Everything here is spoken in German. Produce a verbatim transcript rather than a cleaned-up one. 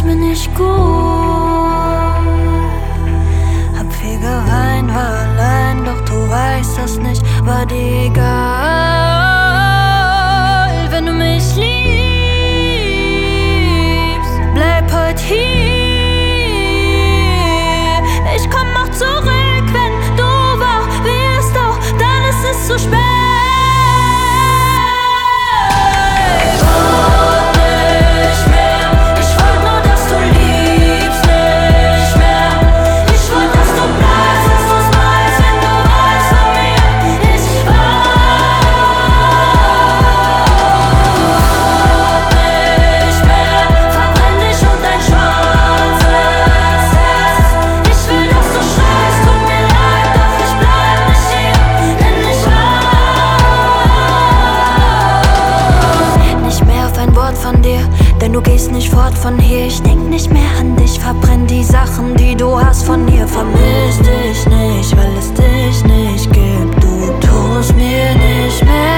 es mir nicht gut. Hab viel geweint, war allein, doch du weißt das nicht, war dir egal. Wenn du mich liebst, bleib heut hier. Ich komm noch zurück, wenn du wach wirst, doch dann ist es zu spät. Denn du gehst nicht fort von hier. Ich denk nicht mehr an dich, verbrenn die Sachen, die du hast von mir. Vermiss dich nicht, weil es dich nicht gibt. Du tust mir nicht mehr